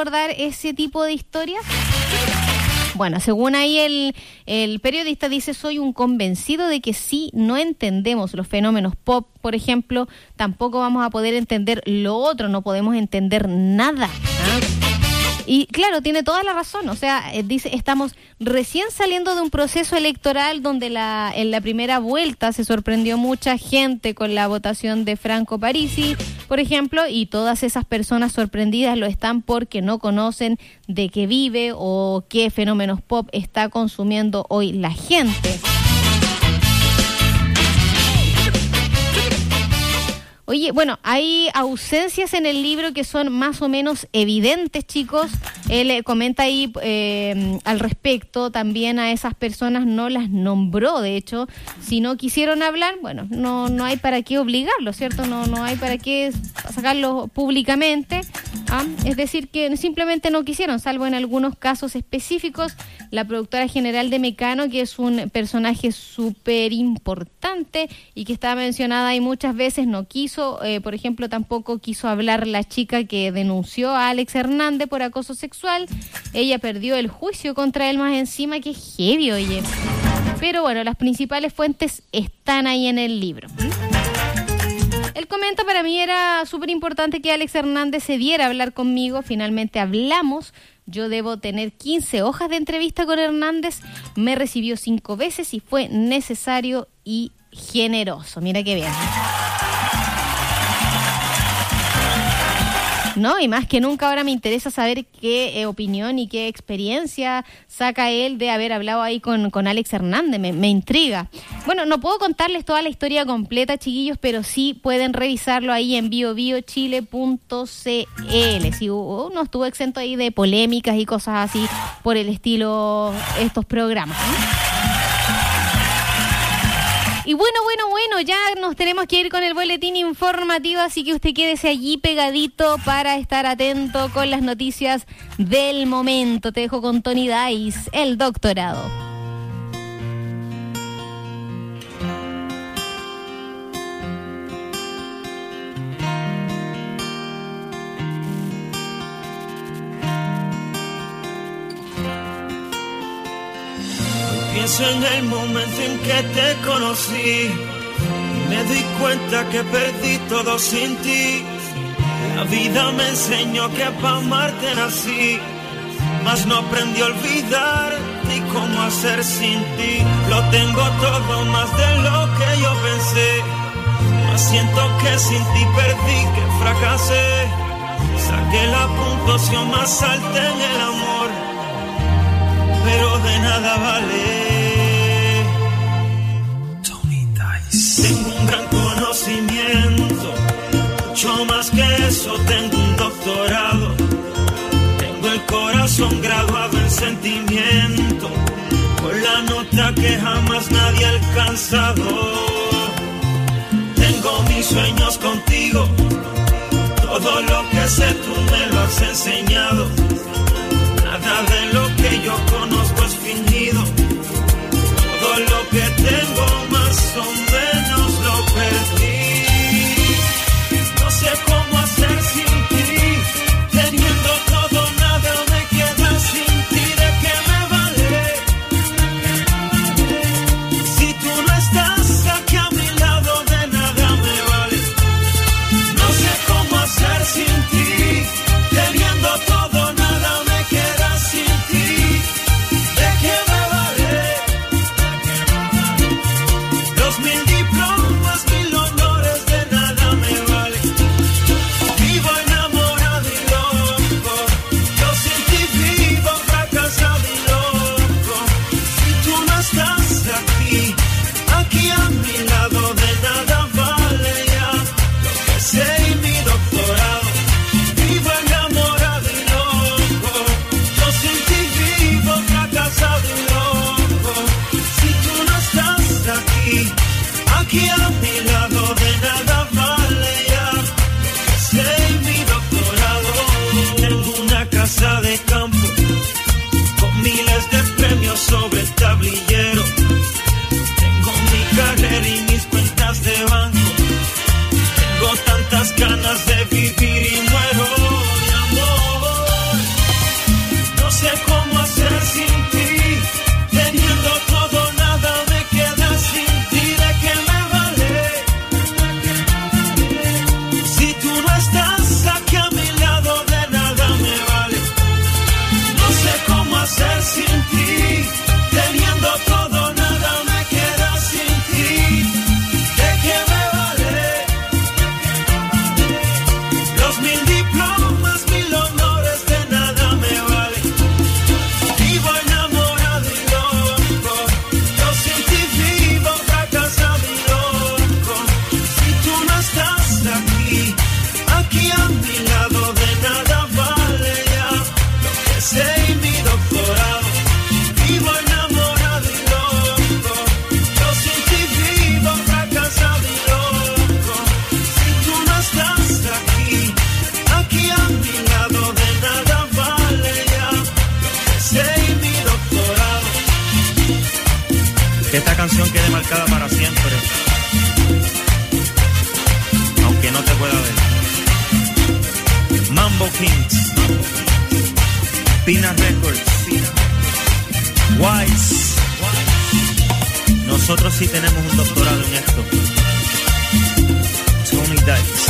abordar ese tipo de historias? Bueno, según ahí el periodista dice, soy un convencido de que si no entendemos los fenómenos pop, por ejemplo, tampoco vamos a poder entender lo otro, no podemos entender nada. Y claro, tiene toda la razón, o sea, dice, estamos recién saliendo de un proceso electoral donde en la primera vuelta se sorprendió mucha gente con la votación de Franco Parisi, por ejemplo, y todas esas personas sorprendidas lo están porque no conocen de qué vive o qué fenómenos pop está consumiendo hoy la gente. Oye, bueno, hay ausencias en el libro que son más o menos evidentes, chicos. Él comenta ahí al respecto, también a esas personas no las nombró, de hecho, si no quisieron hablar, bueno, no hay para qué obligarlo, ¿cierto? No hay para qué sacarlo públicamente, es decir, que simplemente no quisieron, salvo en algunos casos específicos. La productora general de Mecano, que es un personaje súper importante y que está mencionada ahí muchas veces, no quiso. Por ejemplo, tampoco quiso hablar la chica que denunció a Alex Hernández por acoso sexual. Ella perdió el juicio contra él más encima, que heavy, oye. Pero bueno, las principales fuentes están ahí en el libro. Él comenta, para mí era súper importante que Alex Hernández se diera a hablar conmigo. Finalmente hablamos. Yo debo tener 15 hojas de entrevista con Hernández. Me recibió 5 veces y fue necesario y generoso. Mira qué bien. No, y más que nunca ahora me interesa saber qué opinión y qué experiencia saca él de haber hablado ahí con Alex Hernández, me intriga. Bueno, no puedo contarles toda la historia completa, chiquillos, pero sí pueden revisarlo ahí en biobiochile.cl. Sí, uno estuvo exento ahí de polémicas y cosas así por el estilo estos programas, ¿no? Y bueno, ya nos tenemos que ir con el boletín informativo, así que usted quédese allí pegadito para estar atento con las noticias del momento. Te dejo con Tony Dice, El Doctorado. Pienso en el momento en que te conocí y me di cuenta que perdí todo sin ti. La vida me enseñó que pa' amarte nací, mas no aprendí a olvidar ni cómo hacer sin ti. Lo tengo todo más de lo que yo pensé, mas siento que sin ti perdí, que fracasé. Saqué la puntuación más alta en el amor, pero de nada vale. Tony Dice. Tengo un gran conocimiento, mucho más que eso, tengo un doctorado. Tengo el corazón graduado en sentimiento, con la nota que jamás nadie ha alcanzado. Tengo mis sueños contigo, todo lo que sé tú me lo has enseñado. Nada de lo que yo conozco es fingido. Todo lo que tengo más o menos lo perdí. No sé cómo hacer sin ti. Teniendo todo, nada me queda sin ti. ¿De qué me vale? Si tú no estás aquí a mi lado, de nada me vale. No sé cómo hacer sin ti. Teniendo canción quede marcada para siempre, aunque no te pueda ver. Mambo Kings, Pina Records, Wise. Nosotros sí tenemos un doctorado en esto. Tony Dice.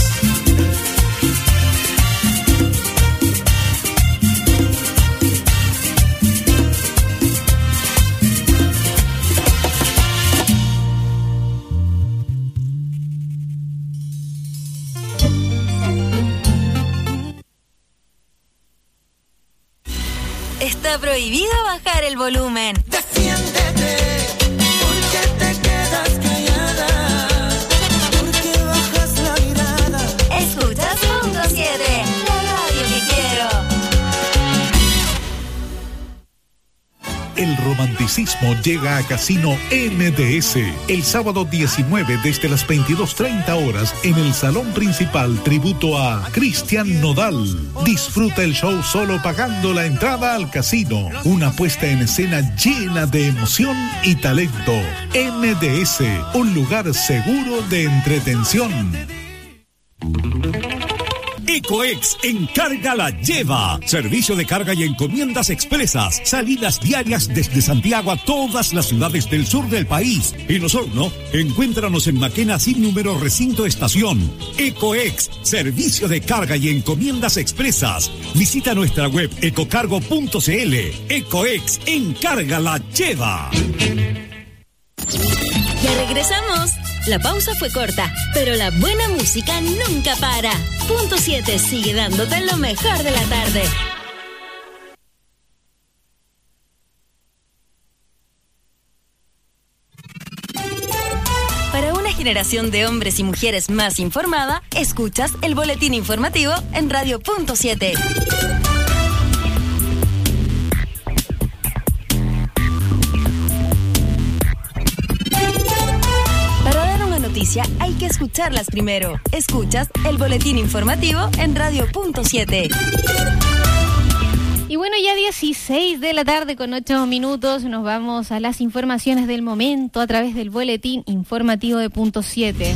Está prohibido bajar el volumen. Defiéndete, porque te quedas callada, porque bajas la mirada. Escuchas Punto 7, la radio que quiero. El romanticismo llega a Casino MDS el sábado 19 desde las 22:30 horas en el salón principal, tributo a Cristian Nodal. Disfruta el show solo pagando la entrada al casino. Una puesta en escena llena de emoción y talento. MDS, un lugar seguro de entretención. Ecoex Encarga la Lleva. Servicio de carga y encomiendas expresas. Salidas diarias desde Santiago a todas las ciudades del sur del país. En Osorno, encuéntranos en Maquena sin número recinto estación. Ecoex, servicio de carga y encomiendas expresas. Visita nuestra web ecocargo.cl. Ecoex Encarga la Lleva. Ya regresamos. La pausa fue corta, pero la buena música nunca para. Punto 7 sigue dándote lo mejor de la tarde. Para una generación de hombres y mujeres más informada, escuchas el boletín informativo en Radio Punto 7. Hay que escucharlas primero. Escuchas el boletín informativo en Radio Punto 7. Y bueno, ya 16 de la tarde con 8 minutos, nos vamos a las informaciones del momento a través del boletín informativo de Punto 7.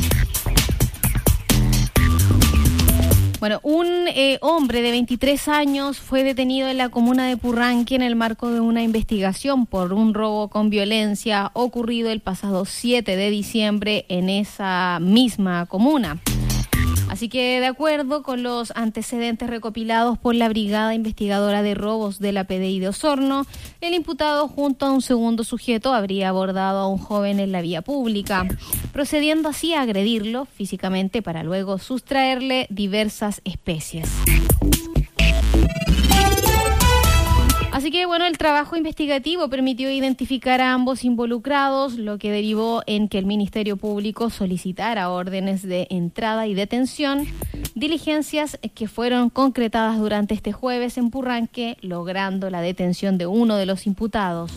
Bueno, un hombre de 23 años fue detenido en la comuna de Purranque en el marco de una investigación por un robo con violencia ocurrido el pasado 7 de diciembre en esa misma comuna. Así que, de acuerdo con los antecedentes recopilados por la Brigada Investigadora de Robos de la PDI de Osorno, el imputado junto a un segundo sujeto habría abordado a un joven en la vía pública, procediendo así a agredirlo físicamente para luego sustraerle diversas especies. Así que, bueno, el trabajo investigativo permitió identificar a ambos involucrados, lo que derivó en que el Ministerio Público solicitara órdenes de entrada y detención, diligencias que fueron concretadas durante este jueves en Purranque, logrando la detención de uno de los imputados.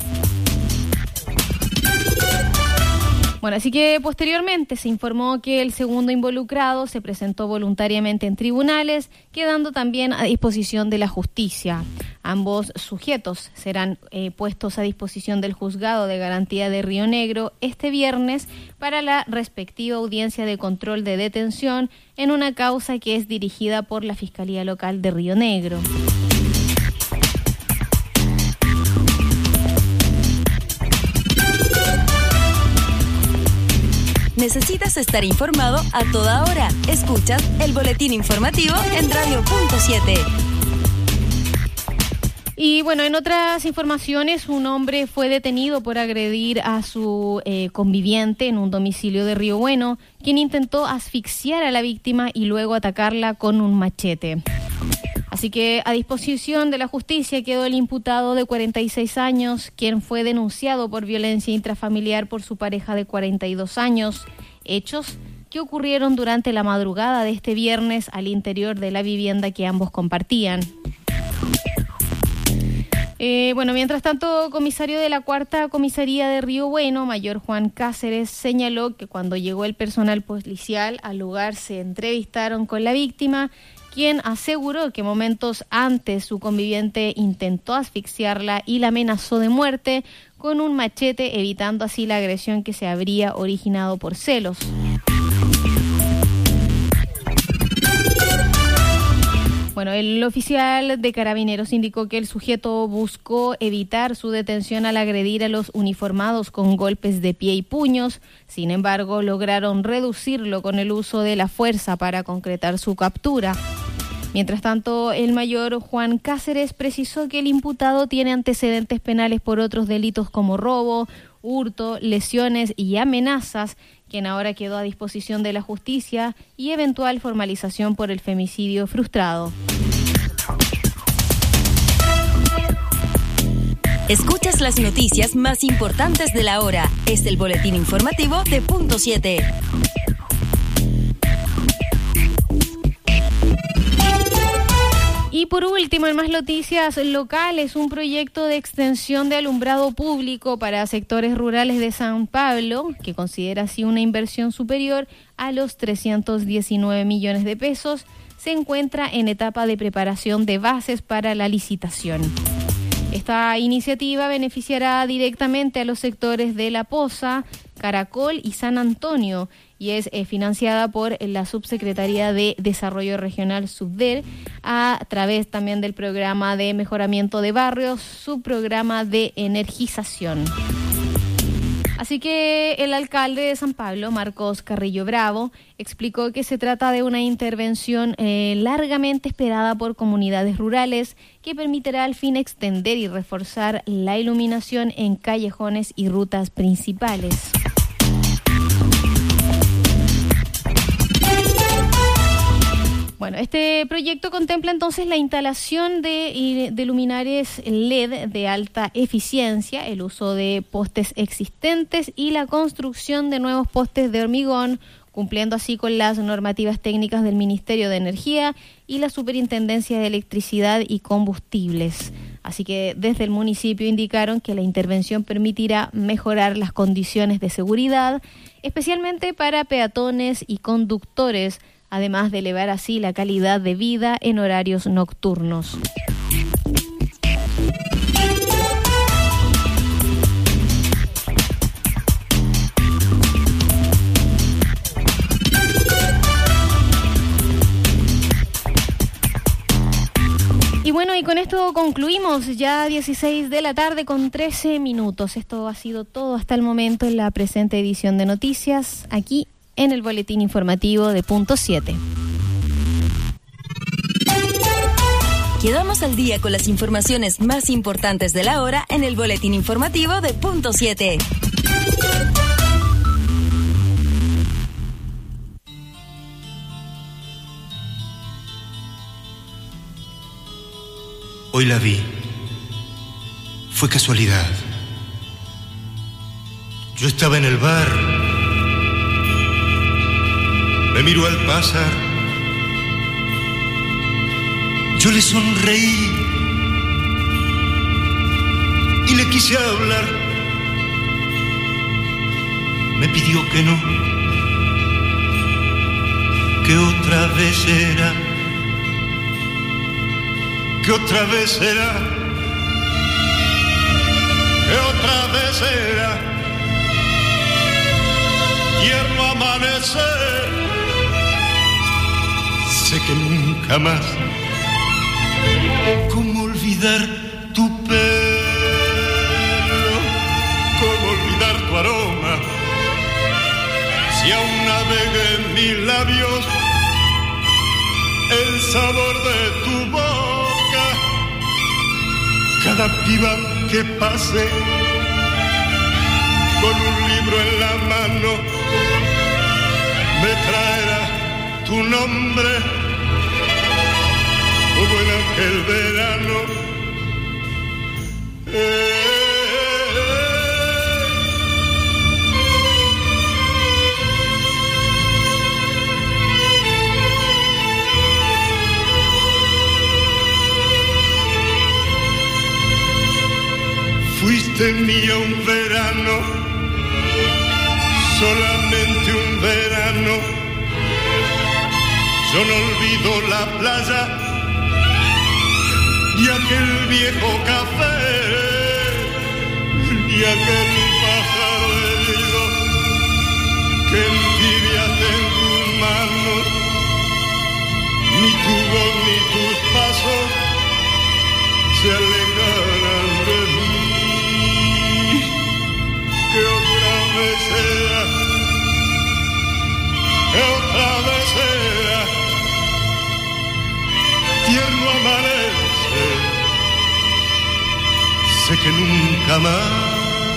Bueno, así que posteriormente se informó que el segundo involucrado se presentó voluntariamente en tribunales, quedando también a disposición de la justicia. Ambos sujetos serán puestos a disposición del Juzgado de Garantía de Río Negro este viernes para la respectiva audiencia de control de detención en una causa que es dirigida por la Fiscalía Local de Río Negro. Necesitas estar informado a toda hora. Escuchas el boletín informativo en Radio Punto 7. Y bueno, en otras informaciones, un hombre fue detenido por agredir a su conviviente en un domicilio de Río Bueno, quien intentó asfixiar a la víctima y luego atacarla con un machete. Así que a disposición de la justicia quedó el imputado de 46 años, quien fue denunciado por violencia intrafamiliar por su pareja de 42 años, hechos que ocurrieron durante la madrugada de este viernes al interior de la vivienda que ambos compartían. Mientras tanto, comisario de la Cuarta Comisaría de Río Bueno, mayor Juan Cáceres, señaló que cuando llegó el personal policial al lugar se entrevistaron con la víctima, quien aseguró que momentos antes su conviviente intentó asfixiarla y la amenazó de muerte con un machete, evitando así la agresión que se habría originado por celos. Bueno, el oficial de Carabineros indicó que el sujeto buscó evitar su detención al agredir a los uniformados con golpes de pie y puños. Sin embargo, lograron reducirlo con el uso de la fuerza para concretar su captura. Mientras tanto, el mayor Juan Cáceres precisó que el imputado tiene antecedentes penales por otros delitos como robo, hurto, lesiones y amenazas, quien ahora quedó a disposición de la justicia, y eventual formalización por el femicidio frustrado. Escuchas las noticias más importantes de la hora. Es el boletín informativo de Punto 7. Y por último, en más noticias locales, un proyecto de extensión de alumbrado público para sectores rurales de San Pablo, que considera así una inversión superior a los 319 millones de pesos, se encuentra en etapa de preparación de bases para la licitación. Esta iniciativa beneficiará directamente a los sectores de La Poza, Caracol y San Antonio, y es financiada por la Subsecretaría de Desarrollo Regional SUBDER a través también del programa de mejoramiento de barrios, subprograma de energización. Así que el alcalde de San Pablo, Marcos Carrillo Bravo, explicó que se trata de una intervención largamente esperada por comunidades rurales que permitirá al fin extender y reforzar la iluminación en callejones y rutas principales. Bueno, este proyecto contempla entonces la instalación de luminarias LED de alta eficiencia, el uso de postes existentes y la construcción de nuevos postes de hormigón, cumpliendo así con las normativas técnicas del Ministerio de Energía y la Superintendencia de Electricidad y Combustibles. Así que desde el municipio indicaron que la intervención permitirá mejorar las condiciones de seguridad, especialmente para peatones y conductores, además de elevar así la calidad de vida en horarios nocturnos. Y bueno, y con esto concluimos ya 16 de la tarde con 13 minutos. Esto ha sido todo hasta el momento en la presente edición de noticias, aquí en el boletín informativo de Punto 7. Quedamos al día con las informaciones más importantes de la hora en el boletín informativo de Punto 7. Hoy la vi. Fue casualidad. Yo estaba en el bar. Me miró al pasar. Yo le sonreí y le quise hablar. Me pidió que no, que otra vez será, que otra vez será, que otra vez será. Tierno amanecer. Sé que nunca más. ¿Cómo olvidar tu pelo? ¿Cómo olvidar tu aroma? Si aún navega en mis labios el sabor de tu boca. Cada piba que pase con un libro en la mano me traerá tu nombre. Como en aquel verano, Fuiste mía un verano, solamente un verano. Yo no olvido la playa y aquel viejo café y aquel pájaro herido que entibiaste en tus manos. Ni tu voz ni tus pasos se alejarán de mí. Que otra vez sea, tierno amanece, sé que nunca más.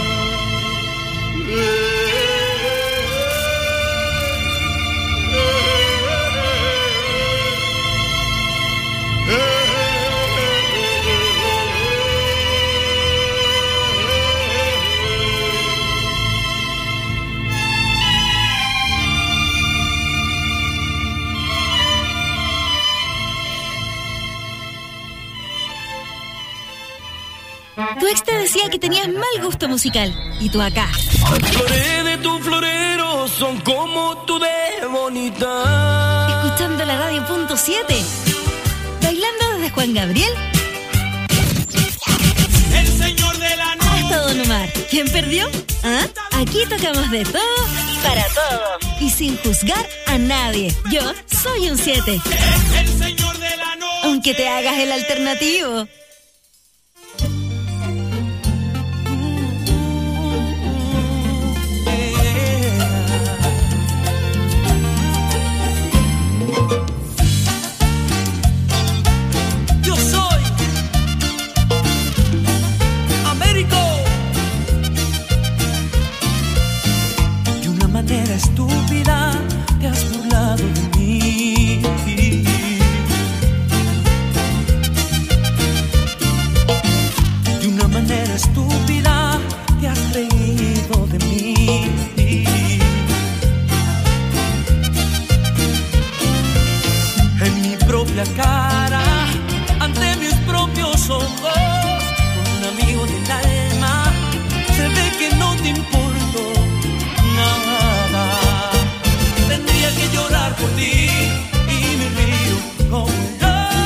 Tu ex te decía que tenías mal gusto musical. Y tú acá. Las flores de tu florero son como tú de bonita. Escuchando la radio.7. Bailando desde Juan Gabriel El señor de la noche. hasta Don Omar. ¿Quién perdió? ¿Ah? Aquí tocamos de todo para todos. Y sin juzgar a nadie. Yo soy un 7. El señor de la noche. Aunque te hagas el alternativo. Estúpida, te has burlado de mí. De una manera estúpida, te has reído de mí. En mi propia cara, ante mis propios ojos, con un amigo del alma, se ve que no te importo nada. Tendría que llorar por ti y me río como un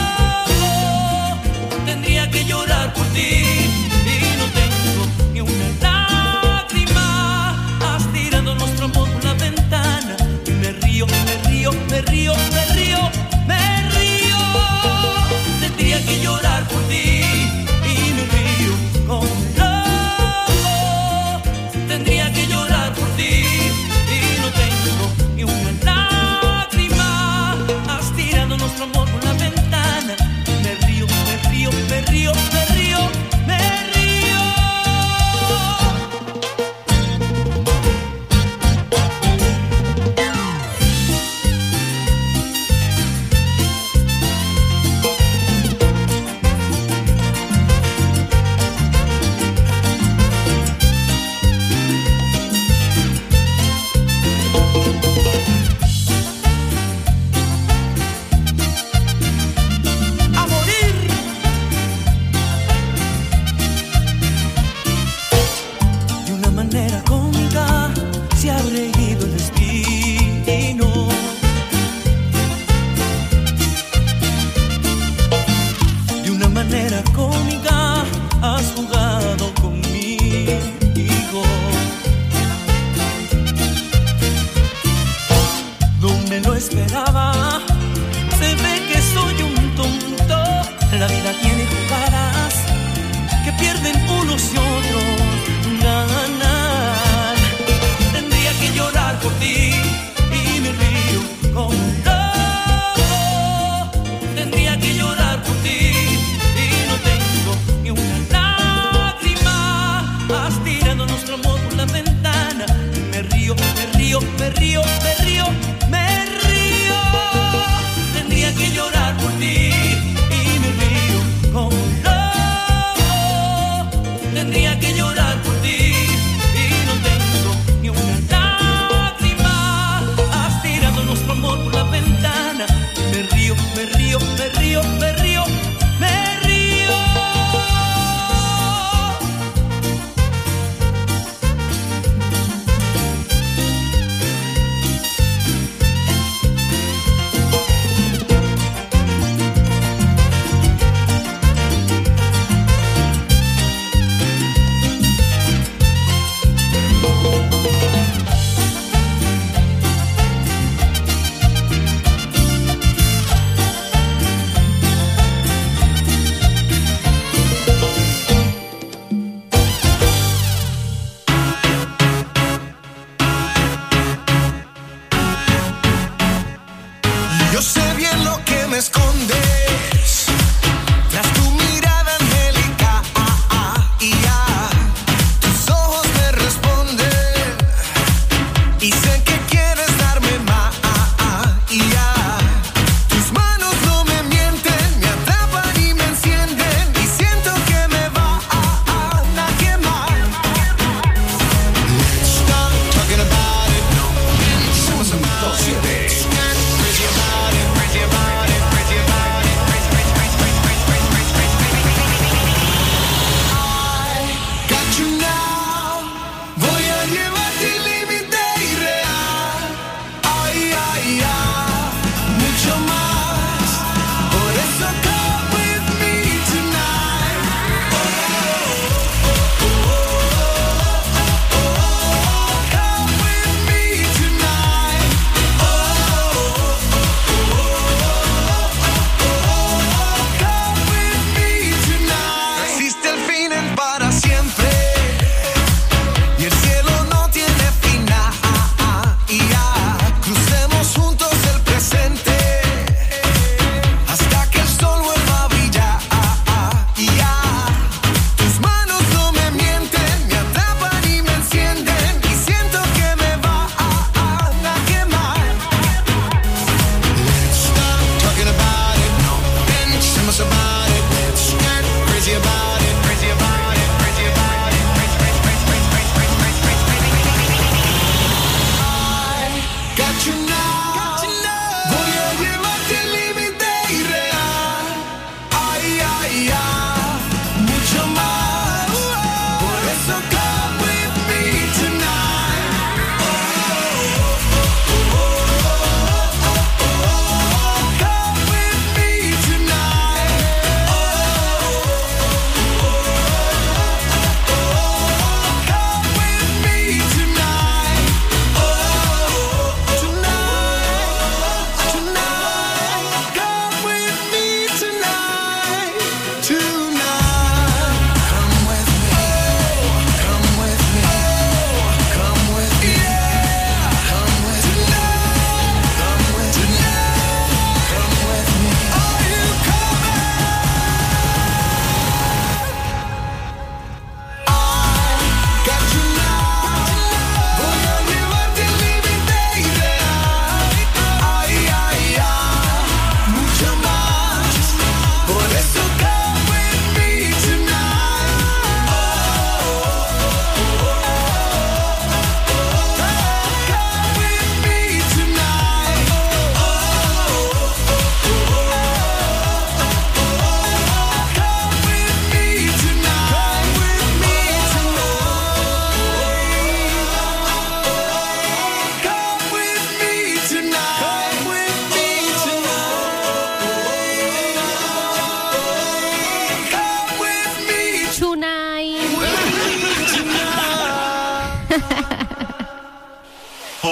loco. Tendría que llorar por ti y no tengo ni una lágrima. Has tirado nuestro amor por la ventana y me río, me río, me río, me río, me río. Tendría que llorar por ti y me río como un loco. Tendría que llorar por ti y no tengo ni una lágrima. Has tirado nuestro amor por la ventana. Me río, me río, me río, me río, me río.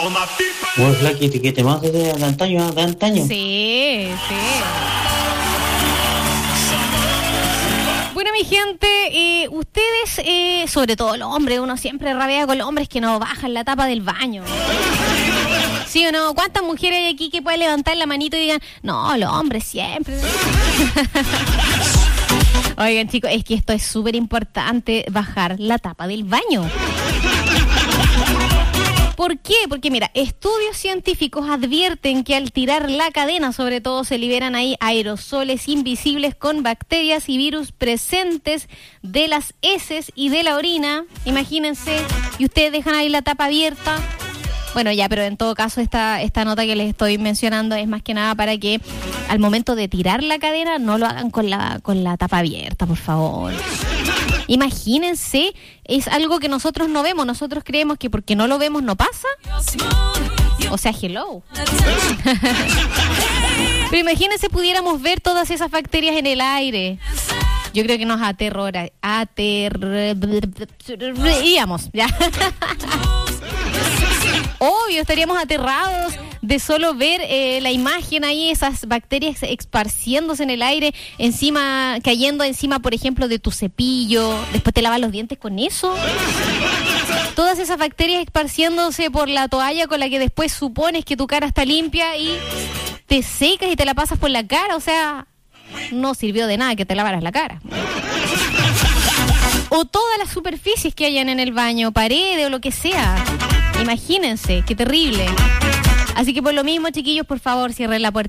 Muy flaquito, que te más de antaño, de antaño. Sí. Bueno, mi gente, ustedes, sobre todo los hombres, uno siempre rabia con los hombres que no bajan la tapa del baño. ¿Sí o no? ¿Cuántas mujeres hay aquí que pueden levantar la manito y digan, no, los hombres siempre? Oigan, chicos, es que esto es súper importante, bajar la tapa del baño. ¿Por qué? Porque mira, estudios científicos advierten que al tirar la cadena, sobre todo, se liberan ahí aerosoles invisibles con bacterias y virus presentes de las heces y de la orina. Imagínense, y ustedes dejan ahí la tapa abierta. Bueno, ya, pero en todo caso esta nota que les estoy mencionando es más que nada para que al momento de tirar la cadena no lo hagan con la tapa abierta, por favor. Imagínense, es algo que nosotros no vemos, nosotros creemos que porque no lo vemos no pasa. O sea, hello. Pero imagínense pudiéramos ver todas esas bacterias en el aire. Yo creo que nos aterraríamos, ya. Obvio, estaríamos aterrados de solo ver la imagen ahí, esas bacterias esparciéndose en el aire, cayendo encima, por ejemplo, de tu cepillo. Después te lavas los dientes con eso. Todas esas bacterias esparciéndose por la toalla con la que después supones que tu cara está limpia y te secas y te la pasas por la cara. O sea, no sirvió de nada que te lavaras la cara. O todas las superficies que hayan en el baño, paredes o lo que sea. Imagínense, qué terrible. Así que por lo mismo, chiquillos, por favor, cierren la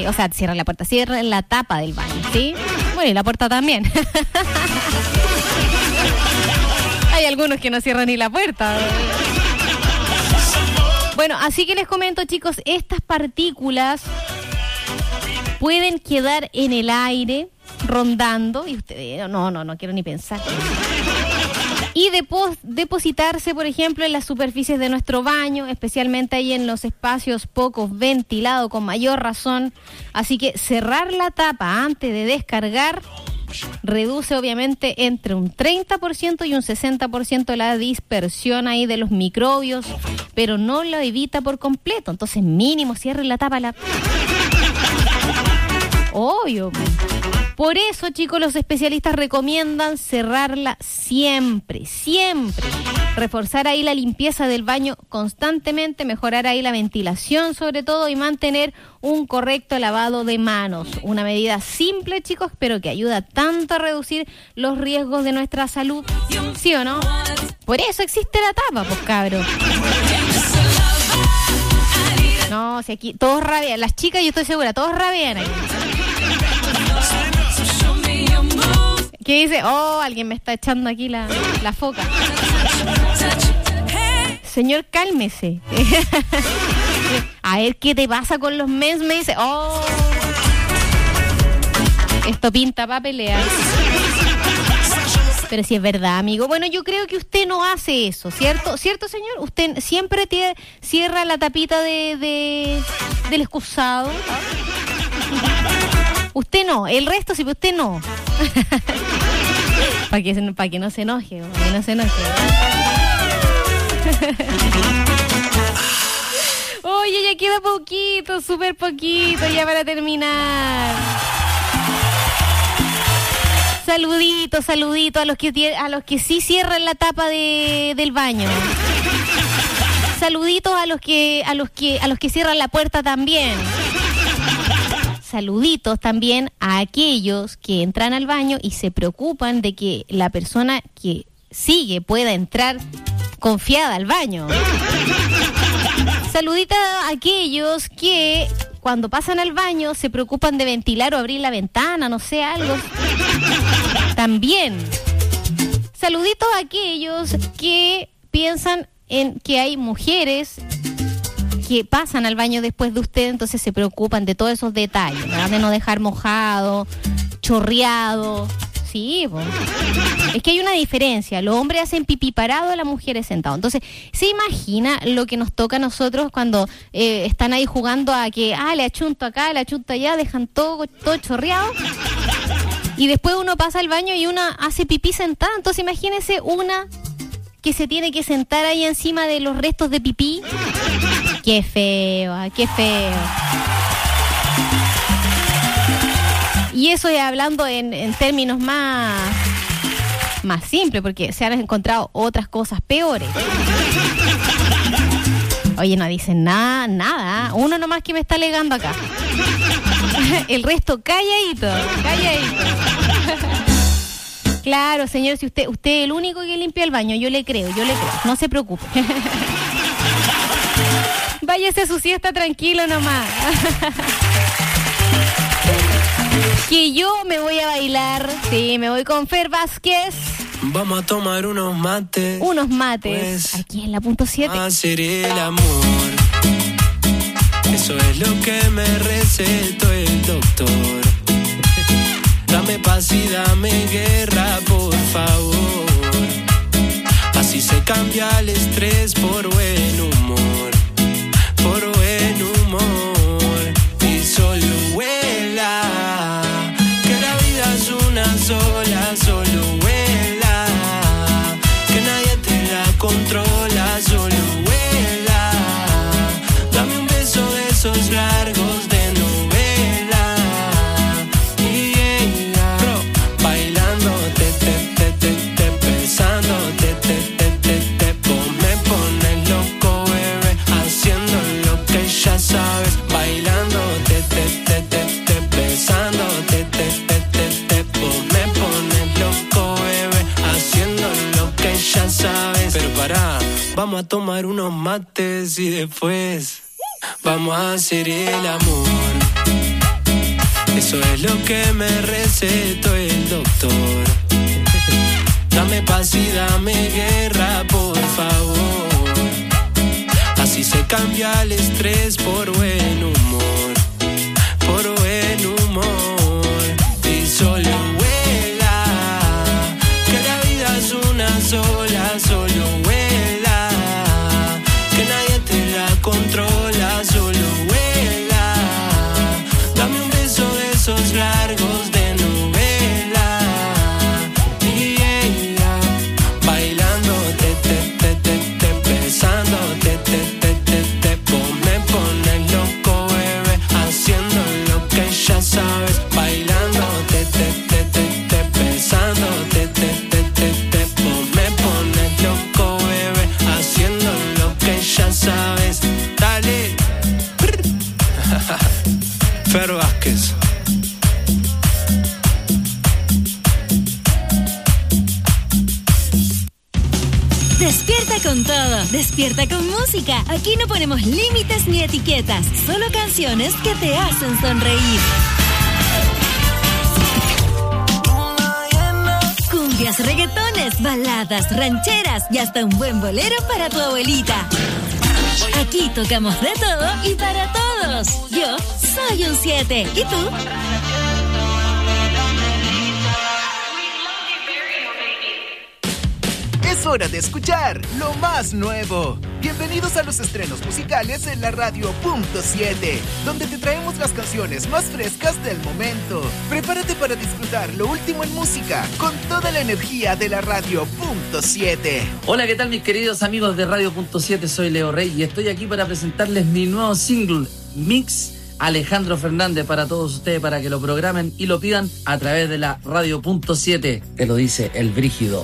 tapa del baño, ¿sí? Bueno, y la puerta también. Hay algunos que no cierran ni la puerta. Bueno, así que les comento, chicos, estas partículas pueden quedar en el aire rondando y ustedes, no quiero ni pensar. Y depositarse, por ejemplo, en las superficies de nuestro baño, especialmente ahí en los espacios poco ventilados, con mayor razón. Así que cerrar la tapa antes de descargar reduce obviamente entre un 30% y un 60% la dispersión ahí de los microbios, pero no lo evita por completo. Entonces mínimo cierren la tapa. Obvio. Por eso, chicos, los especialistas recomiendan cerrarla siempre. Reforzar ahí la limpieza del baño constantemente, mejorar ahí la ventilación sobre todo y mantener un correcto lavado de manos. Una medida simple, chicos, pero que ayuda tanto a reducir los riesgos de nuestra salud. ¿Sí o no? Por eso existe la tapa, pues, cabros. No, si aquí todos rabian. Las chicas, yo estoy segura, todos rabian aquí. ¿Qué dice? Oh, alguien me está echando aquí la foca. Señor, cálmese. A ver, ¿qué te pasa con los mens? Me dice, oh, esto pinta para pelear. Pero si es verdad, amigo. Bueno, yo creo que usted no hace eso, ¿cierto? ¿Cierto, señor? Usted siempre cierra la tapita del excusado. Usted no, el resto sí, pero usted no. Para que no se enoje, Oye, ya queda poquito, súper poquito, ya para terminar. Saludito a los que sí cierran la tapa del baño. Saluditos a los que cierran la puerta también. Saluditos también a aquellos que entran al baño y se preocupan de que la persona que sigue pueda entrar confiada al baño. Saluditos a aquellos que cuando pasan al baño se preocupan de ventilar o abrir la ventana, no sé, algo. También. Saluditos a aquellos que piensan en que hay mujeres que pasan al baño después de usted, entonces se preocupan de todos esos detalles, ¿verdad? De no dejar mojado, chorreado. Sí, pues. Es que hay una diferencia. Los hombres hacen pipí parado, las mujeres sentado. Entonces, ¿se imagina lo que nos toca a nosotros cuando están ahí jugando a que, le achunto acá, le achunto allá, dejan todo chorreado? Y después uno pasa al baño y una hace pipí sentada. Entonces, imagínese una que se tiene que sentar ahí encima de los restos de pipí. Qué feo, qué feo. Y eso es hablando en términos más simples, porque se han encontrado otras cosas peores. Oye, no dicen nada. Uno nomás que me está alegando acá. El resto calladito. Claro, señor, si usted es el único que limpia el baño, yo le creo, no se preocupe. Váyase a su siesta tranquilo nomás. Que yo me voy a bailar, sí, me voy con Fer Vázquez. Vamos a tomar unos mates. Pues, aquí en la .7. Hacer el amor. Eso es lo que me recetó el doctor. Dame paz y dame guerra, por favor. Así se cambia el estrés por buen humor. Por buen humor. Y solo vuela. Que la vida es una sola, solo vuela. Que nadie te la controla, solo vuela. Dame un beso de esos largos de novela. Yeah. Bro, bailando, te besando, me pones loco, bebé. Haciendo lo que ya sabes. Bailando, besando, me pones loco, bebé. Haciendo lo que ya sabes. Pero pará, vamos a tomar unos mates y después vamos a hacer el amor. Eso es lo que me recetó el doctor. Dame paz y dame guerra, por favor. Así se cambia el estrés por buen humor. Por buen humor. Y solo vuela. Que la vida es una sola, solo vuela. Que nadie te la controla, solo vuela. Dame un beso de esos largos de novela. Yeah. Bailando, besando, me pones loco, bebé. Haciendo lo que ya sabes. Bailando, besando, me pones loco, bebé. Haciendo lo que ya sabes. Dale. Fer Vázquez. Despierta con todo, despierta con música. Aquí no ponemos límites ni etiquetas, solo canciones que te hacen sonreír. Cumbias, reggaetones, baladas, rancheras y hasta un buen bolero para tu abuelita. Aquí tocamos de todo y para todos. Yo soy un 7. ¿Y tú? Es hora de escuchar lo más nuevo. Bienvenidos a los estrenos musicales en la Radio .7, donde te traemos las canciones más frescas del momento. Prepárate para disfrutar lo último en música con toda la energía de la Radio .7. Hola, ¿qué tal mis queridos amigos de Radio .7? Soy Leo Rey y estoy aquí para presentarles mi nuevo single, Mix Alejandro Fernández, para todos ustedes, para que lo programen y lo pidan a través de la Radio .7. Te lo dice el Brígido.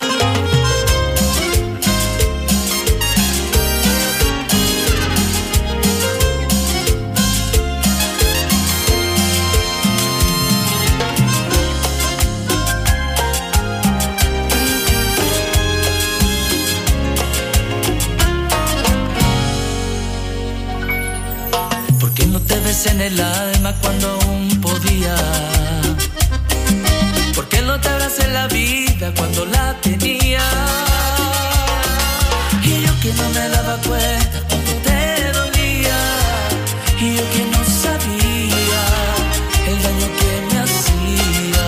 En el alma cuando aún podía. ¿Por qué no te abracé la vida cuando la tenía? Y yo que no me daba cuenta cuando te dolía. Y yo que no sabía el daño que me hacía.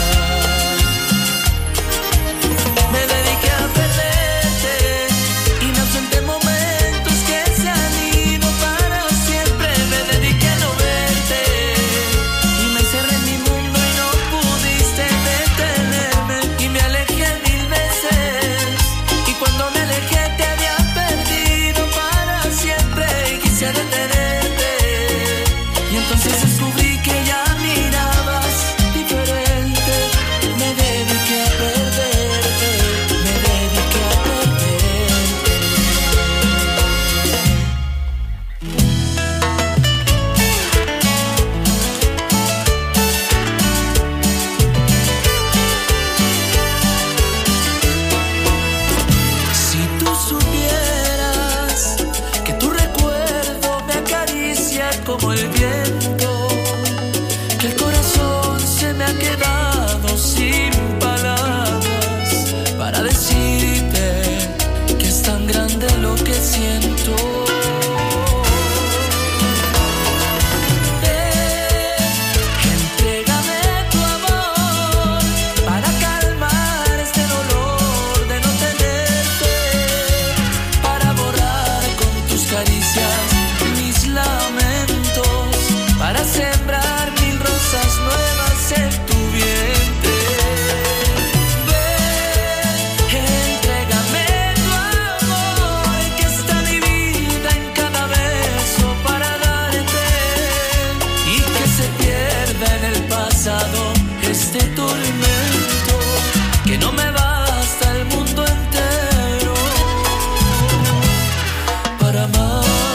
Me dediqué a perderte y me ausenté momentos que se han ido para siempre. Me dediqué a no verte y me encerré en mi mundo y no pudiste detenerme. Y me alejé 1000 veces y cuando me alejé te había perdido. que no me basta el mundo entero para amar.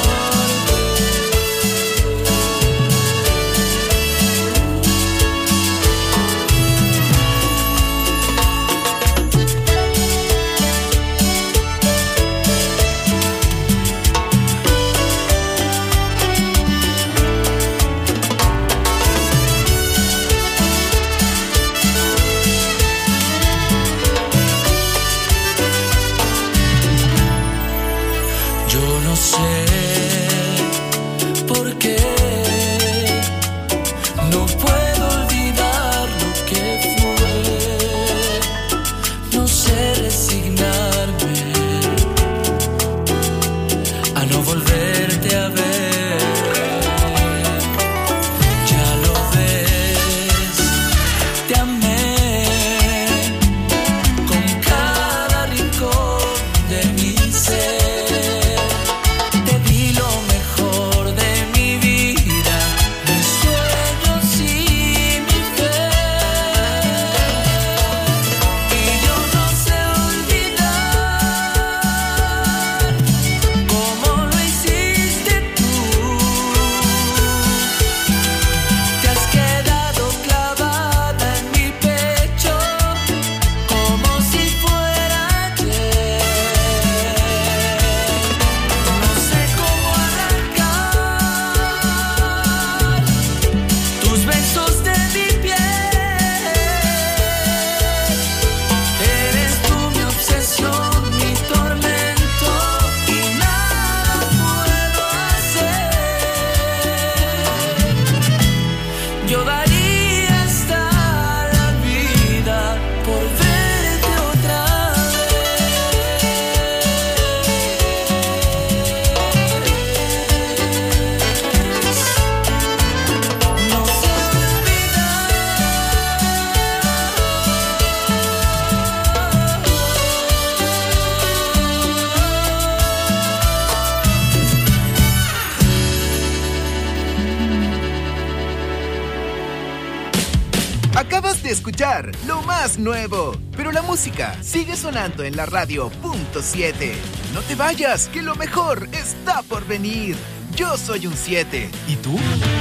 Escuchar lo más nuevo, pero la música sigue sonando en la radio .7. No te vayas, que lo mejor está por venir. Yo soy un 7. ¿Y tú?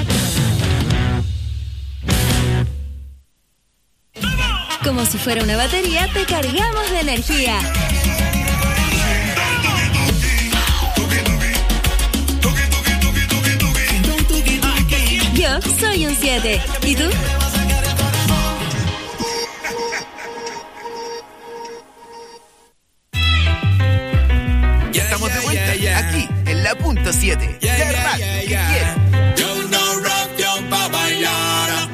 Como si fuera una batería, te cargamos de energía. Yo soy un 7. ¿Y tú? Estamos de vuelta aquí en la .7. La radio que quiero. Yo no rock pa' bailar.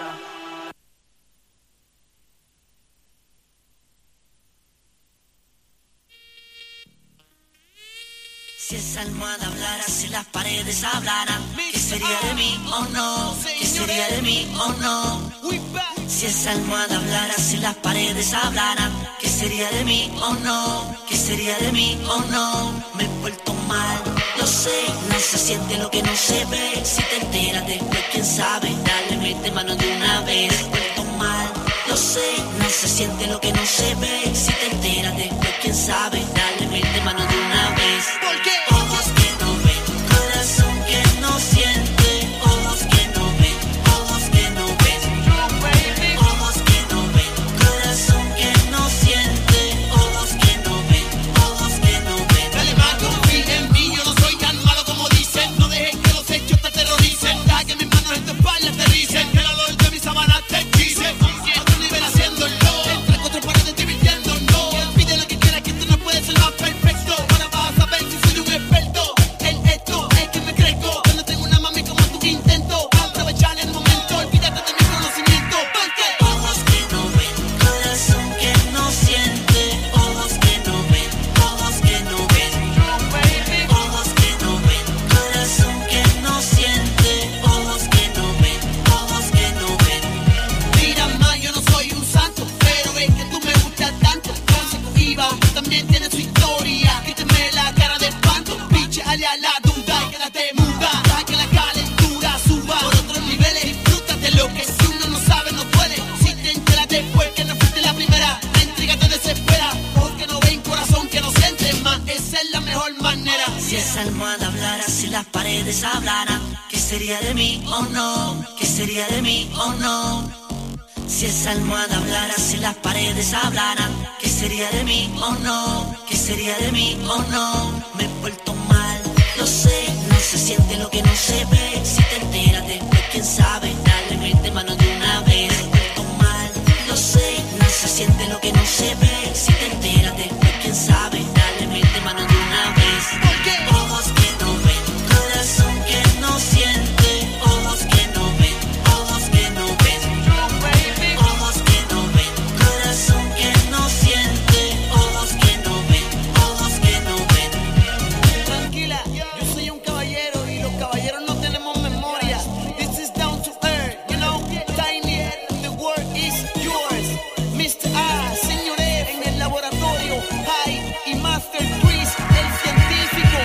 Si esa almohada hablara, si las paredes hablaran, ¿qué sería de mí o no? ¿Qué sería de mí o no? Si esa almohada hablara, si las paredes hablaran, ¿qué sería de mí o no? ¿Qué sería de mí o no? Me he vuelto mal, lo sé, no se siente lo que no se ve. Si te enteras después, quién sabe, dale, mete mano de una vez. Me he vuelto mal, lo sé, no se siente lo que no se ve. Si te enteras después, quién sabe, dale, mete mano de una vez. ¿Por qué? Ojos que no ven, corazón que no siente. Ojos que no ven, ojos que no ven. Ojos que no ven, corazón que no siente. Ojos que no ven, ojos que no ven. Dale más, confía en mí, yo no soy tan malo como dicen. No dejes que los hechos te terroricen. Deja que mis manos en tu espalda te ricen. Que el olor de mis sábanas te hechice. Otro nivel haciéndolo. Entre cuatro paredes divirtiéndonos. Pide lo que quieras, que tú no puedes ser más perfecto. Ahora vas a ver si soy un experto. En esto es que me crezco. Yo no tengo una mami como tú que intento aprovechar el momento. Olvídate de mi conocimiento. Porque ojos que no ven, corazón que no siente. Ojos que no ven, ojos que no ven. Ojos que no ven, corazón que no siente. Ojos que no ven, ojos que no ven. Mira, ma, yo no soy un santo, pero es que tú me gustas tanto. Consecutiva, también tienes su historia. Quítame la cara de espanto, pinche allá la duda y quédate muda. Deja que la calentura suba por otros niveles. Disfrútate lo que si uno no sabe no duele. Si te enteras después que no fuiste la primera, esa almohada hablara, si las paredes hablaran, ¿qué sería de mí o no? ¿Qué sería de mí o no? Si esa almohada hablara, si las paredes hablaran, ¿qué sería de mí o no? ¿Qué sería de mí o no? Me he vuelto mal, lo sé, no se siente lo que no se ve. Si te enteras después, quién sabe, dale, mete mano de una vez. Me he vuelto mal, lo sé, no se siente lo que no se ve. Si te enteras después, quién sabe, dale, mete mano de una vez. Ojos que no ven, corazón que no siente. Ojos que no ven, ojos que no ven. Ojos que no ven, corazón que no siente. Ojos que no ven, ojos que no ven. Tranquila, yo soy un caballero y los caballeros no tenemos memoria. This is down to earth, you know, tiny, the world is yours. Mr. A, señores, en el laboratorio, High y Master Chris, el científico.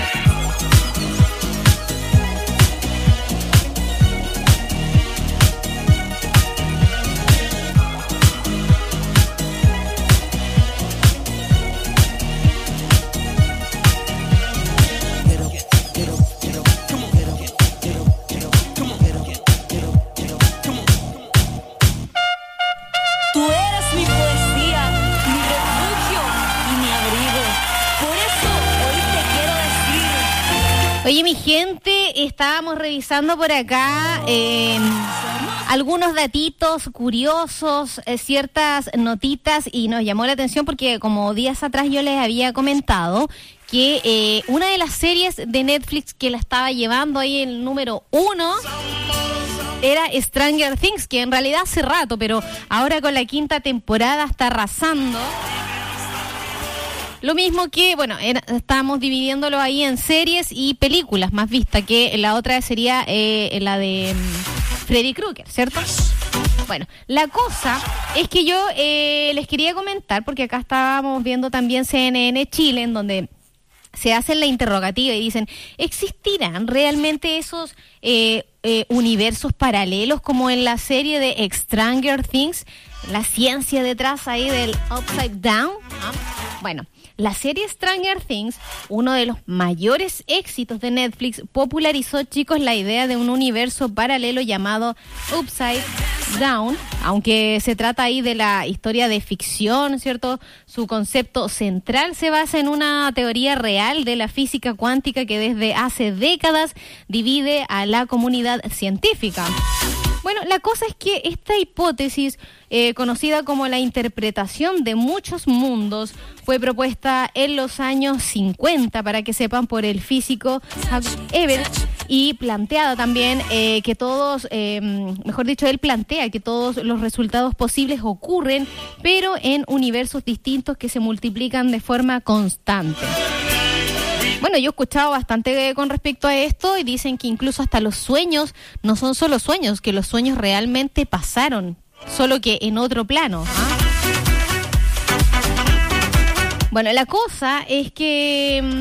Tú eres mi poesía, mi refugio y mi abrigo. Por eso hoy te quiero decir. Oye, mi gente, estábamos revisando por acá algunos datitos curiosos, ciertas notitas, y nos llamó la atención porque como días atrás yo les había comentado que una de las series de Netflix que la estaba llevando ahí el número 1 era Stranger Things, que en realidad hace rato, pero ahora con la 5ª temporada está arrasando. Lo mismo que, bueno, estábamos dividiéndolo ahí en series y películas más vistas, que la otra sería la de Freddy Krueger, ¿cierto? Bueno, la cosa es que yo les quería comentar, porque acá estábamos viendo también CNN Chile, en donde se hacen la interrogativa y dicen, ¿existirán realmente esos universos paralelos como en la serie de Stranger Things? La ciencia detrás ahí del Upside Down. Bueno, la serie Stranger Things, uno de los mayores éxitos de Netflix, popularizó, chicos, la idea de un universo paralelo llamado Upside Down, aunque se trata ahí de la historia de ficción, ¿cierto? Su concepto central se basa en una teoría real de la física cuántica que desde hace décadas divide a la comunidad científica. Bueno, la cosa es que esta hipótesis, conocida como la interpretación de muchos mundos, fue propuesta en los años 50, para que sepan, por el físico Hugh Everett, y planteada también que todos, mejor dicho, él plantea que todos los resultados posibles ocurren, pero en universos distintos que se multiplican de forma constante. Bueno, yo he escuchado bastante con respecto a esto y dicen que incluso hasta los sueños no son solo sueños, que los sueños realmente pasaron, solo que en otro plano. Bueno, la cosa es que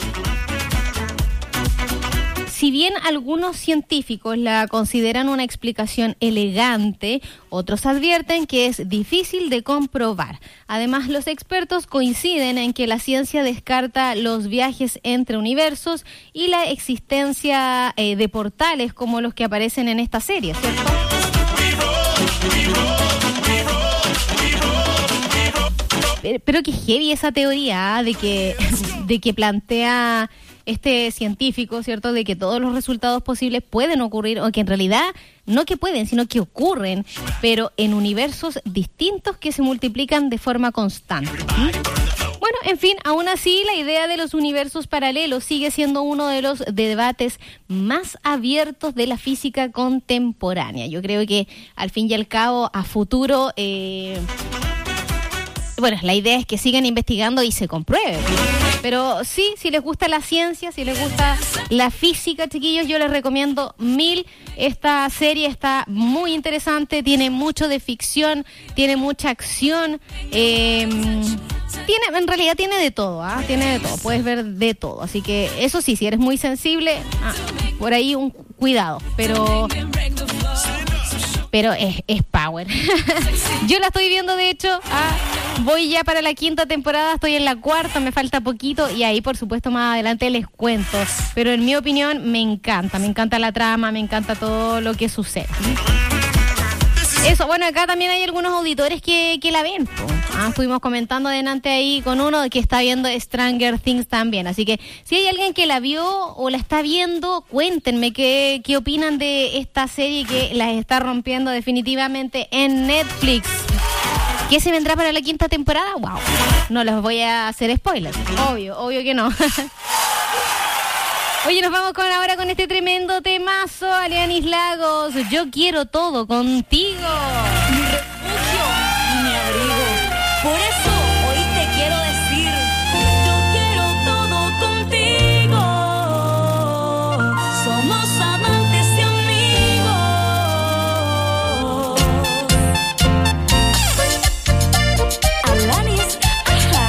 si bien algunos científicos la consideran una explicación elegante, otros advierten que es difícil de comprobar. Además, los expertos coinciden en que la ciencia descarta los viajes entre universos y la existencia de portales como los que aparecen en esta serie, ¿cierto? Pero que heavy esa teoría de que plantea este científico, ¿cierto? De que todos los resultados posibles pueden ocurrir, o que en realidad no que pueden, sino que ocurren, pero en universos distintos que se multiplican de forma constante. Bueno, en fin, aún así la idea de los universos paralelos sigue siendo uno de los debates más abiertos de la física contemporánea. Yo creo que al fin y al cabo, a futuro, bueno, la idea es que sigan investigando y se compruebe. Pero sí, si les gusta la ciencia, si les gusta la física, chiquillos, yo les recomiendo 1000. Esta serie está muy interesante, tiene mucho de ficción, tiene mucha acción, en realidad tiene de todo, tiene de todo, puedes ver de todo. Así que eso sí, si eres muy sensible, por ahí un cuidado, pero es power. Yo la estoy viendo, de hecho, Voy ya para la 5ª temporada, estoy en la 4ª, me falta poquito y ahí por supuesto más adelante les cuento. Pero en mi opinión me encanta la trama, me encanta todo lo que sucede. Eso, bueno, acá también hay algunos auditores que la ven. Estuvimos comentando adelante ahí con uno que está viendo Stranger Things también. Así que si hay alguien que la vio o la está viendo, cuéntenme qué opinan de esta serie que las está rompiendo definitivamente en Netflix. ¿Qué se vendrá para la 5ª temporada? ¡Wow! No les voy a hacer spoilers. Obvio que no. Oye, nos vamos ahora con este tremendo temazo, Alianis Lagos. Yo quiero todo contigo. Mi refugio y mi abrigo. Por eso hoy te quiero decir, yo quiero todo contigo. Somos amantes y amigos. Alanis, ajá.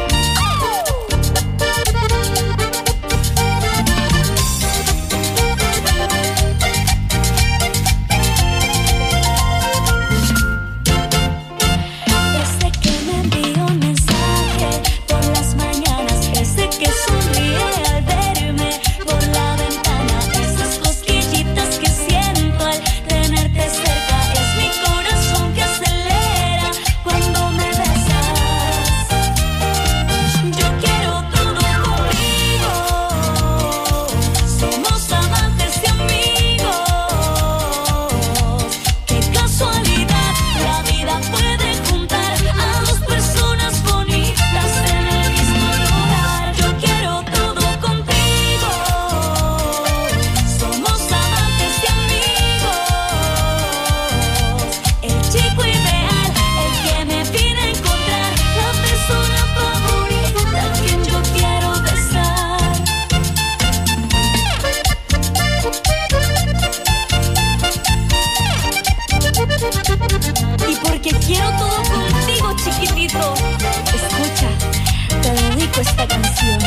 Esta canción.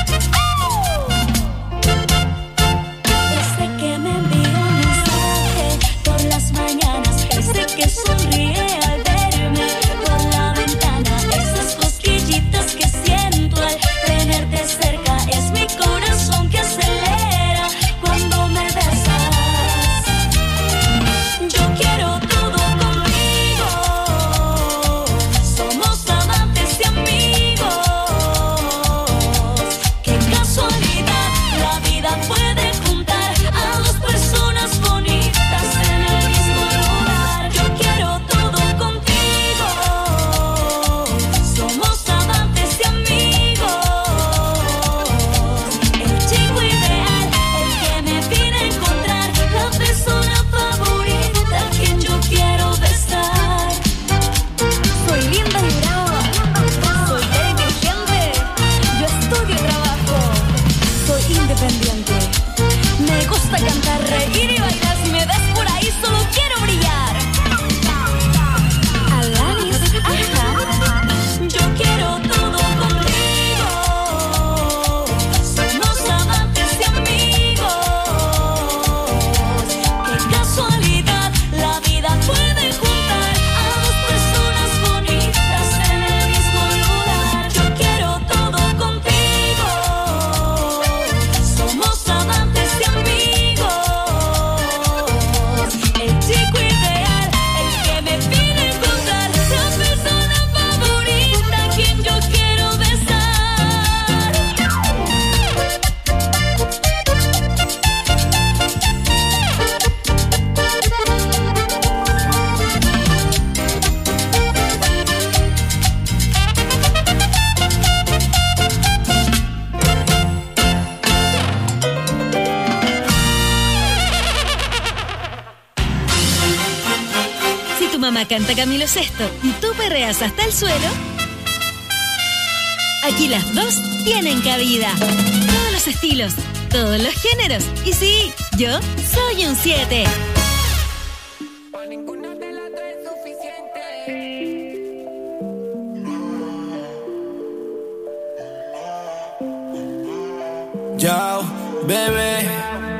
Ese que me envió un mensaje por las mañanas, ese que sonríe al verme por la ventana, esas cosquillitas que siento al tenerte cerca, es mi corazón que acelera cuando me besas. Yo quiero todo conmigo, somos amantes y amigos. Puede juntar a dos personas bonitas en el mismo lugar. Yo quiero todo contigo. Somos amantes y amigos. El chico ideal, el que me vine a encontrar, la persona favorita a quien yo quiero besar. Soy linda y brava, soy inteligente, yo estudio y trabajo, soy independiente. Me gusta cantar, reír y bailar. Si me ves por ahí, solo quiero brillar. Alanis, ajá. Yo quiero todo contigo. Somos amantes y amigos. Qué casualidad, la vida puede juntar a dos personas bonitas en el mismo lugar. Yo quiero todo contigo. Somos amantes y amigos. El chico ideal, el que me pide encontrar, la persona favorita a quien yo quiero besar. Si tu mamá canta Camilo Sesto y tú perreas hasta el suelo, aquí las dos tienen cabida. Todos los estilos, todos los géneros. Y sí, yo soy un 7. Yo, bebé,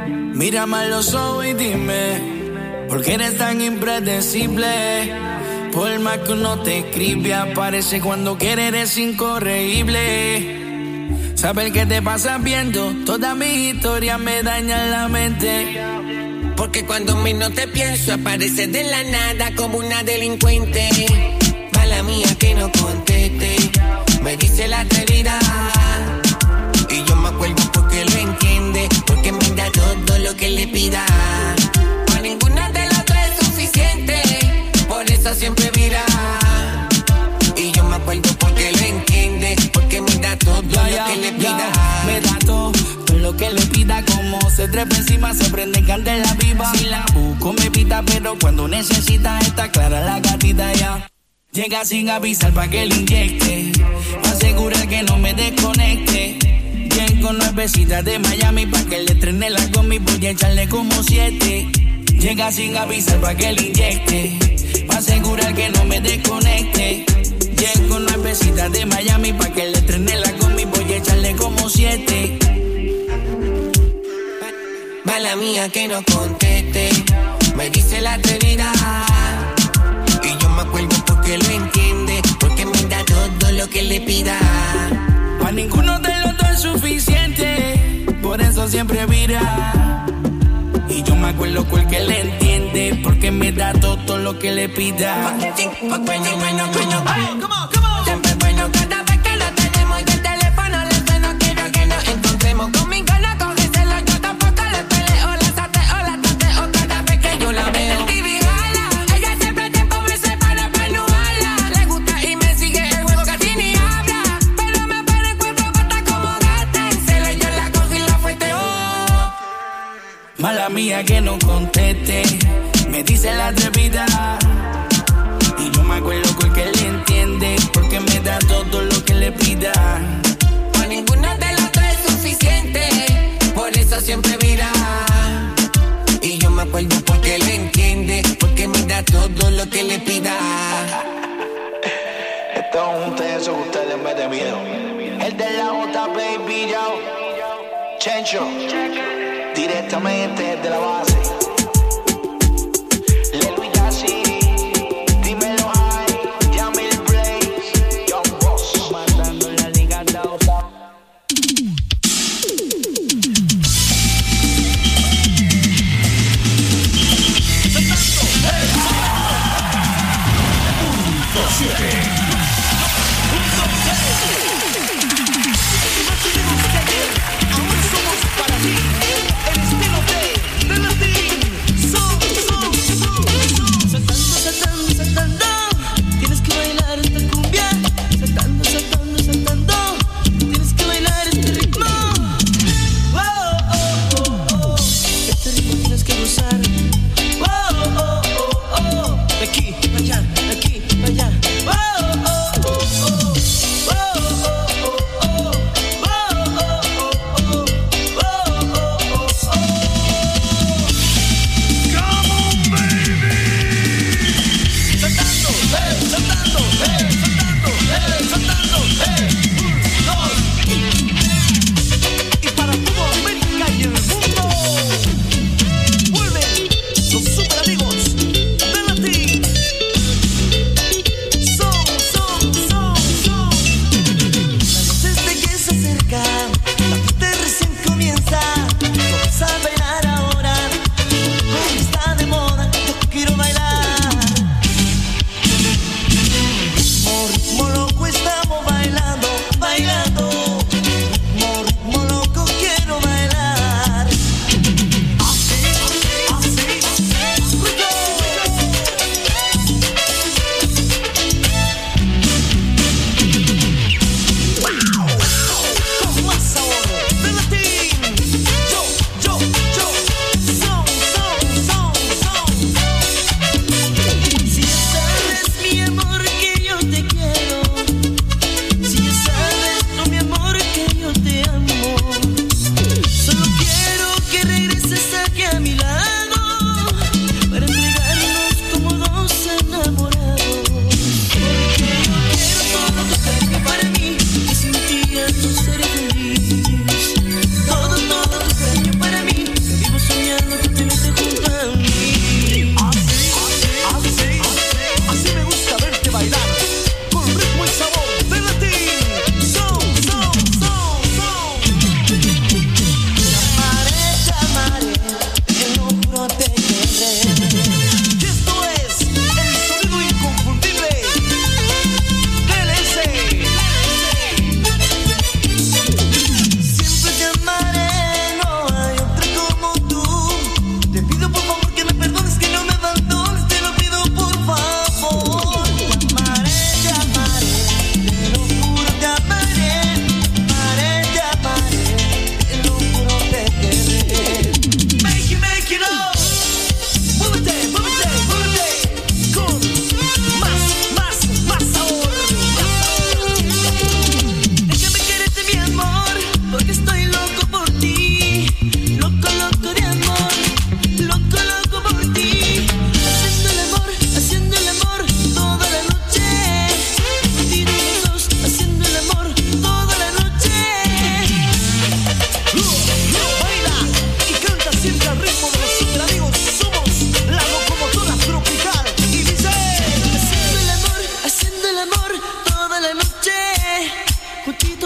mírame a los ojos y dime, ¿por qué eres tan impredecible? Por más que uno te escribe, aparece cuando quiere, eres incorregible. Saber que te pasas viendo todas mis historias me dañan la mente. Porque cuando menos te pienso, apareces de la nada como una delincuente. Mala mía que no conteste, me dice la atrevida. Y yo me acuerdo porque lo entiende, porque me da todo lo que le pida. A ninguna de las dos es suficiente, por eso siempre vira. Y yo me acuerdo porque lo entiende, porque me da todo lo que le pida. Me da todo lo que le pida, como se trepa encima, se prende candela viva. Si la busco me pita, pero cuando necesita está clara la gatita ya. Llega sin avisar pa' que le inyecte, pa' asegurar que no me desconecte. Bien con nuevecitas de Miami, pa' que le estrene la gomi, voy a echarle como 7. Llega sin avisar pa' que le inyecte, pa' asegurar que no me desconecte. Bien con nuevecitas de Miami, pa' que le estrene la gomi, voy a echarle como 7. Mala mía que no conteste, me dice la atrevida. Y yo me acuerdo porque lo entiende, porque me da todo lo que le pida. Pa' ninguno de los dos es suficiente, por eso siempre vira. Y yo me acuerdo porque le entiende, porque me da todo lo que le pida. Siempre es bueno cada vez que lo tenemos y el teléfono le suena. Quiero que nos encontremos, conmigo no cógeselo, yo tampoco le peleo. La sateo, la tateo cada vez que yo la veo. El TV jala, ella siempre tiempo me separa para no hablar. Le gusta y me sigue el juego, casi ni habla. Pero me pone cuatro patas como gata. En celo yo la cojo y la fueteo. Mala mía que no conteste, me dice la atrevida. Y yo me acuerdo porque le entiende, porque me da todo lo que le pida. Pa' ninguna de las dos es suficiente, por eso siempre vira. Y yo me acuerdo porque lo entiende, porque me da todo lo que le pida. Estamos juntos y eso que ustedes me den miedo. El de la J, baby, yo. Chencho, directamente desde la base. Aún somos para ti el estilo de la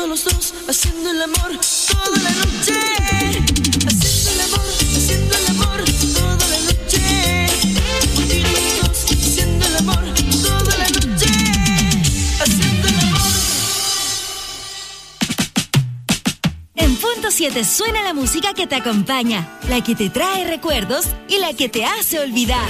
los dos haciendo el amor toda la noche. Haciendo el amor toda la noche. Hundidos los dos haciendo el amor toda la noche. Haciendo el amor. En punto 7 suena la música que te acompaña, la que te trae recuerdos y la que te hace olvidar.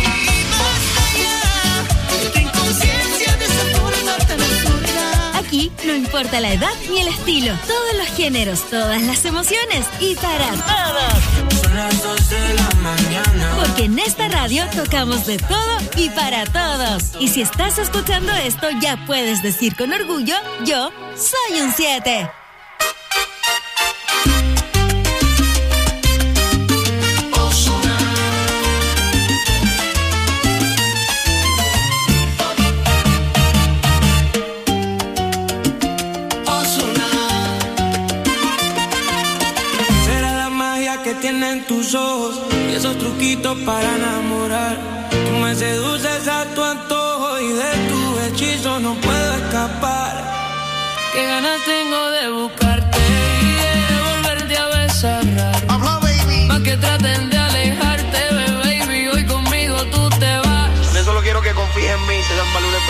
Aquí no importa la edad ni el estilo, todos los géneros, todas las emociones y para todos. Son las 2 de la mañana. Porque en esta radio tocamos de todo y para todos. Y si estás escuchando esto, ya puedes decir con orgullo, yo soy un 7. Tienen tus ojos y esos truquitos para enamorar. Tú me seduces a tu antojo y de tu hechizo no puedo escapar. Qué ganas tengo de buscarte y de volverte a besar. Más que traten de alejarte, baby, hoy conmigo tú te vas. Yo solo quiero que confíes en mí, se dan valores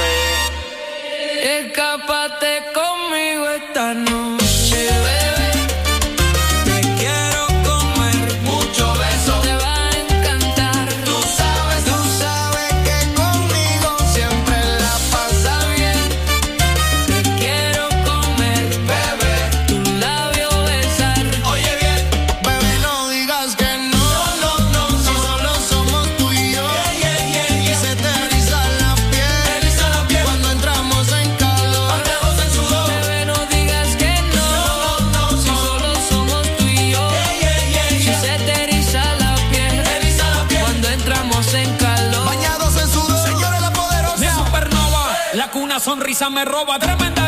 Escápate conmigo esta noche, bebé. Sonrisa me roba, tremenda